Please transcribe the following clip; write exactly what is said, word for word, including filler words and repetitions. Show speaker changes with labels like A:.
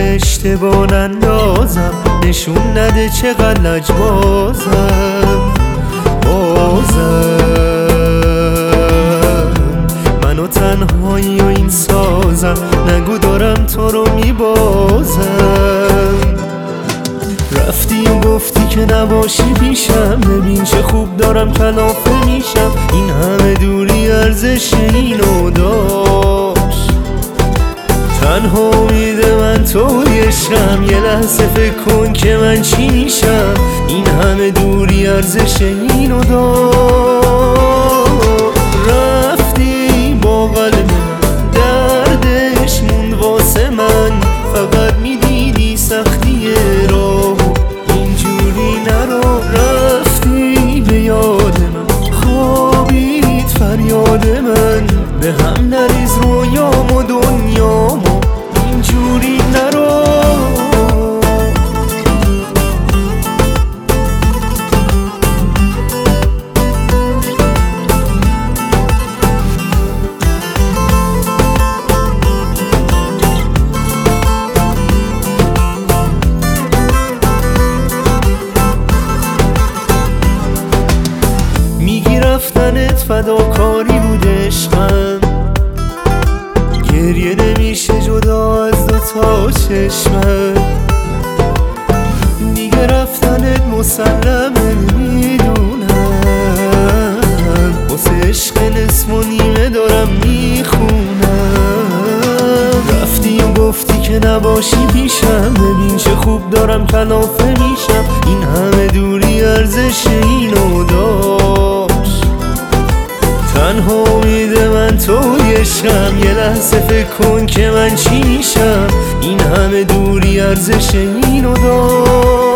A: اشتباه نندازم، نشون نده چقدر لجبازم. بازم منو تنهایی و این سازم، نگو دارم تو رو میبازم. رفتی و گفتی که نباشی پیشم، ببین چه خوب دارم کلافه میشم. این همه دوری ارزش اینو داشت، تنها امیده من توی عشقم. یه لحظه فکر کن که من چی میشم، این همه دوری ارزش اینو داشت. رفتی با قلب من دردش موند واسه من، فقط میدیدی سختی راه، اینجوری نرو. رفتی به یاد من، خوابید فریاد من، به هم نریز رویام و دنیامو، اینجوری نرو. میگی رفتنت فداکاری بود عشقم، گریه نمیشه جدا از دوتا چشمم. دیگه رفتنت مسلمه میدونم، واسه عشق نصف و نیمه دارم میخونم. رفتی و گفتی که نباشی پیشم، ببین چه خوب دارم کلافه میشم. این همه دوری ارزش اینو داشت، تنها امیده من توی عشقم. یه لحظه فکر کن که من چی میشم، این همه دوری ارزش اینو داشت.